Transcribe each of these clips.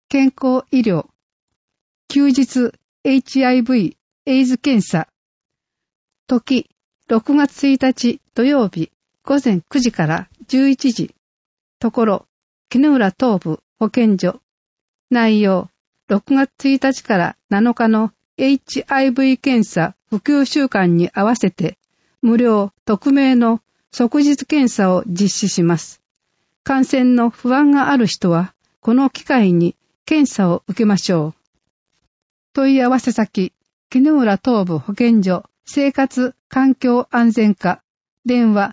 健康医療、休日 HIV エイズ検査、時6月1日土曜日午前9時から11時、ところ絹浦東部保健所、内容6月1日から7日の HIV 検査普及週間に合わせて無料匿名の即日検査を実施します。感染の不安がある人はこの機会に検査を受けましょう。問い合わせ先、絹浦東部保健所生活環境安全課、電話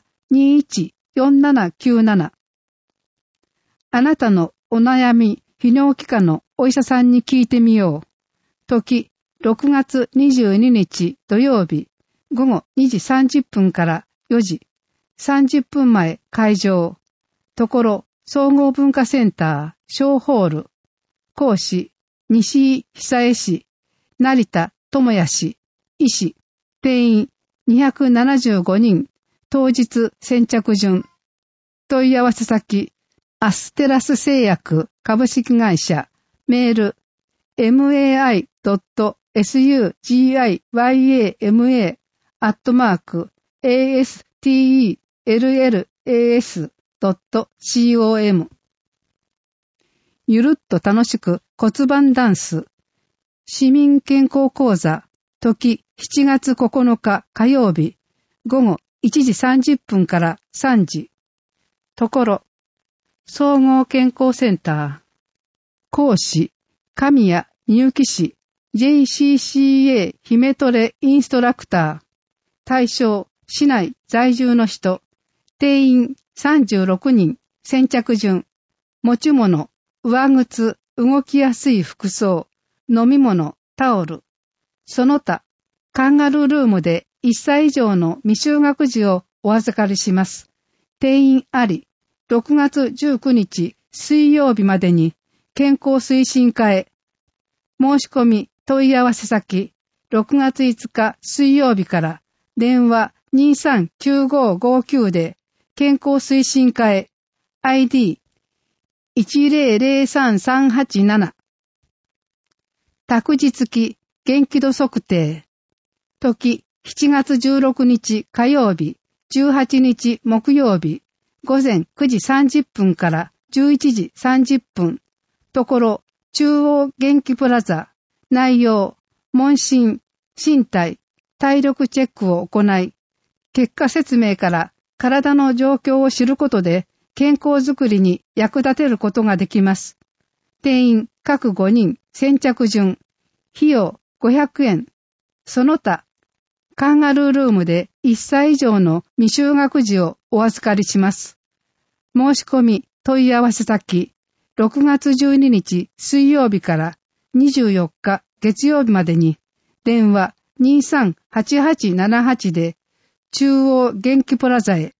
214797。あなたのお悩み、泌尿器科のお医者さんに聞いてみよう。時、6月22日土曜日、午後2時30分から4時、30分前会場。ところ、総合文化センター、小ホール。講師、西井久江氏、成田智也氏、医師。定員275人、当日先着順。問い合わせ先、アステラス製薬株式会社、メール、mai.sugyama@astellas.com。ゆるっと楽しく骨盤ダンス。市民健康講座、時7月9日火曜日、午後1時30分から3時。ところ、総合健康センター。講師、神谷みゆき氏、JCCA 姫トレインストラクター。対象、市内在住の人。定員36人、先着順。持ち物、上靴、動きやすい服装、飲み物、タオル。その他、カンガルールームで1歳以上の未就学児をお預かりします。定員あり、6月19日水曜日までに健康推進課へ。申し込み問い合わせ先、6月5日水曜日から電話239559で健康推進課へ。ID10033887。託児付き元気度測定。時7月16日火曜日、18日木曜日、午前9時30分から11時30分。ところ、中央元気プラザ。内容、問診、身体、体力チェックを行い、結果説明から体の状況を知ることで健康づくりに役立てることができます。定員各5人、先着順。費用500円。その他、カンガルールームで1歳以上の未就学児をお預かりします。申し込み問い合わせ先、6月12日水曜日から24日月曜日までに電話238878で中央元気プラザへ。